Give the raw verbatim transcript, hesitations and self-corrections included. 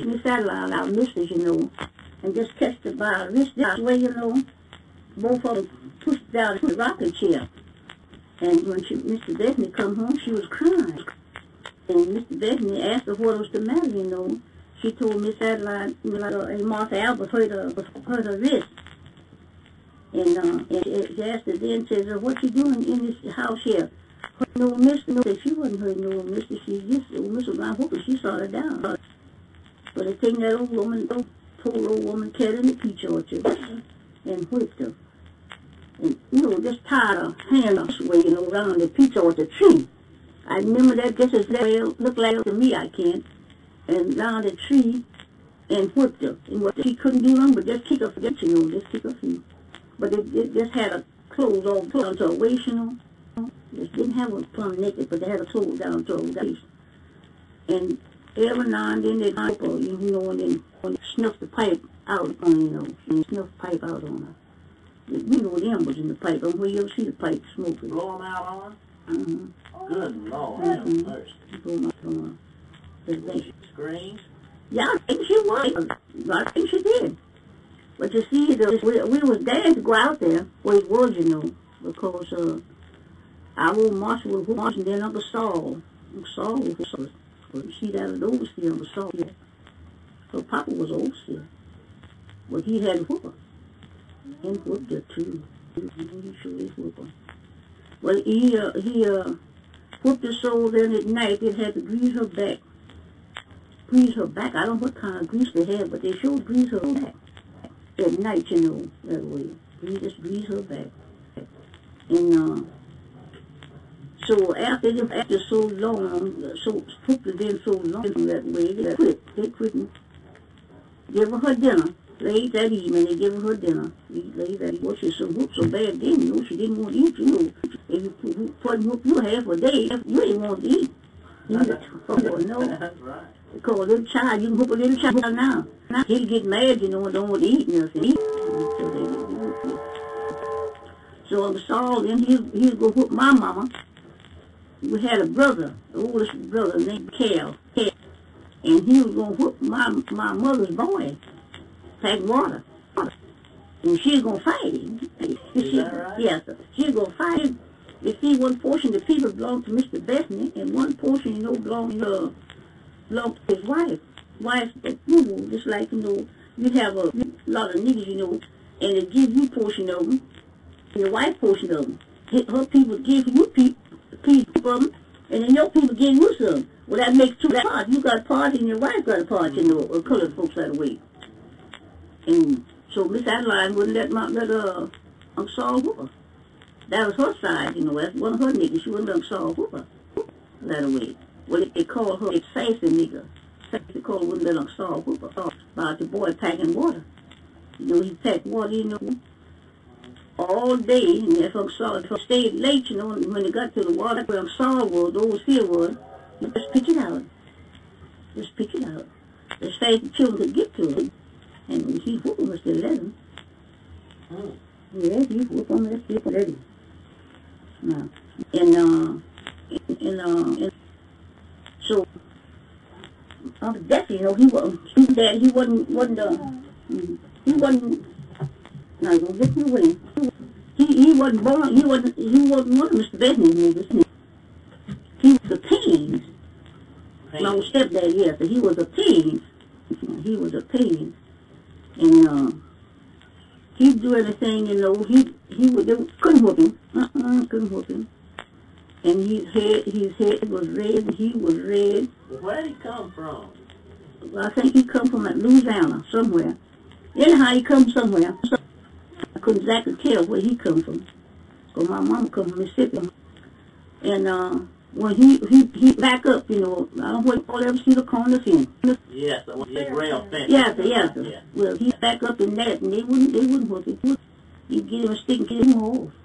Miss Adeline, our missus, you know, and just catch the by the wrist this way, you know. Both of them pushed down in the rocking chair. And when she, Mister Bethany come home, she was crying. And Mister Bethany asked her what was the matter, you know. She told Miss Adeline, uh, and Martha Albert hurt her, hurt her wrist. And, uh, and she asked her then, says, uh, what you doing in this house here? No, Mister No, she wasn't hurt no Mister She just, Mister Brown Hooker, she saw her down. But the thing that old woman, poor old woman, carried in the peach orchard and whipped her. And, you know, just tied her hand this way, you know, around the peach orchard tree. I remember that just as well, looked like to me, I can. And around the tree and whipped her. And what she couldn't do nothing but just kick her feet, you know, just kick her feet. But it, it just had her clothes all down to her waist, you know. Just didn't have her plumb naked, but they had her clothes down to her waist. And every now and then they'd help her, you know, and then when they snuffed the pipe out on, you know, and snuffed the pipe out on her. You know the embers in the pipe. I don't know where you ever see the pipe smoking. Blow them out on her? Uh-huh. Good Lord, Mm-hmm. mercy. Blow them out on her. She screamed? Yeah, I think she was. I think she did. But you see, the, we, we was daring to go out there where it was, you know, because uh, our old marshal was marching, and then Uncle Saul. Uncle Saul was was- But you see that an overseer, Uncle Saul. Yeah. So Papa was overseer. But he had a whooper. And whooped her too. He sure is whooper. Well, he, uh, he uh, whooped her so then at night they had to grease her back. Grease her back. I don't know what kind of grease they had, but they sure grease her back. At night, you know, that way. He just grease her back. And uh, so after after so long, so whooped her then so long that way, they quit. They couldn't give her her dinner. Late that evening, they gave her her dinner. Late that evening, she so whooped so bad then, you know, she didn't want to eat, you know. If you put whoop you half a day, you didn't want to eat. You oh, no. That's right. Because a little child, you can whoop a little child now. Now he'll get mad, you know, and don't want to eat nothing. Eat. So they get whooped. So Uncle Saul, then he'll, he'll go whoop my mama. We had a brother, the oldest brother named Cal. And he was going to whoop my, my mother's boy. Pack water. And she was going to fight him. Is that right? Yes, sir. She was going to fight him. You see, one portion of the people belonged to Mister Bethany, and one portion, you know, belonged to, belonged to his wife. Wife, you know, just like, you know, you have a lot of niggas, you know, and they give you portion of them, and the wife portion of them. Her people give you people, people of them, and then your people give you some. Well, that makes two parts. You got a part, and your wife got a part, you know, or colored folks that way. And so Miss Adeline wouldn't let my let uh Uncle Saul whoop her. That was her side, you know. That's one of her niggas. She wouldn't let Uncle Saul whoop her that way. Well, they called her a sassy nigga. Sassy called wouldn't let Uncle Saul whoop her about the boy packing water. You know, he packed water, you know, all day. And if Uncle Saul stayed late, you know, when he got to the water where Uncle Saul was, the overseer was, he just pick it out. Just pick it out. As fast as the children could get to it. And he whooped him, still let him. Mm. Yeah, he whooped him, let's still let him. No. And, uh, and, uh, and so, Uncle Jesse, you know, he wasn't, he, that, he wasn't, wasn't, uh, he wasn't, no, don't get me away. He, he wasn't born, he wasn't, he wasn't one of Mister Bethany's niggas. He was a Paynes. My old stepdad, yes, he was a Paynes. He was a Paynes. And uh, he'd do anything, you know, he he would do, couldn't whoop him, uh-uh, couldn't whoop him. And his head, his head was red, he was red. Where did he come from? I think he come from like Louisiana, somewhere. Anyhow, he come somewhere. I couldn't exactly tell where he come from. Because my mama come from Mississippi. And uh, when he, he he back up, you know, I don't know what you ever see the corner fence. Yes, the yeah, rail fence. Yes, sir, yes, sir. Yeah. Well, he back up in that, and they wouldn't, they wouldn't whoop him. He'd get him a stick and get him off.